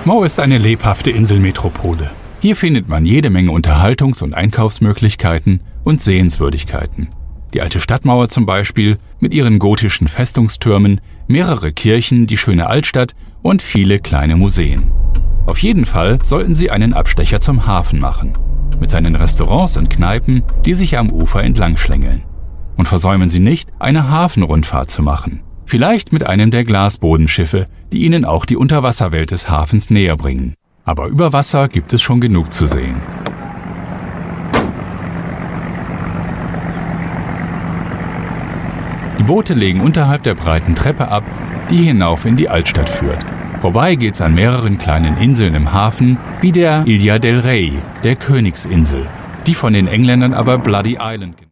Mo ist eine lebhafte Inselmetropole. Hier findet man jede Menge Unterhaltungs- und Einkaufsmöglichkeiten und Sehenswürdigkeiten. Die alte Stadtmauer zum Beispiel mit ihren gotischen Festungstürmen, mehrere Kirchen, die schöne Altstadt und viele kleine Museen. Auf jeden Fall sollten Sie einen Abstecher zum Hafen machen, mit seinen Restaurants und Kneipen, die sich am Ufer entlang schlängeln. Und versäumen Sie nicht, eine Hafenrundfahrt zu machen. Vielleicht mit einem der Glasbodenschiffe, die Ihnen auch die Unterwasserwelt des Hafens näher bringen. Aber über Wasser gibt es schon genug zu sehen. Die Boote legen unterhalb der breiten Treppe ab, die hinauf in die Altstadt führt. Vorbei geht's an mehreren kleinen Inseln im Hafen, wie der Ilha del Rey, der Königsinsel, die von den Engländern aber Bloody Island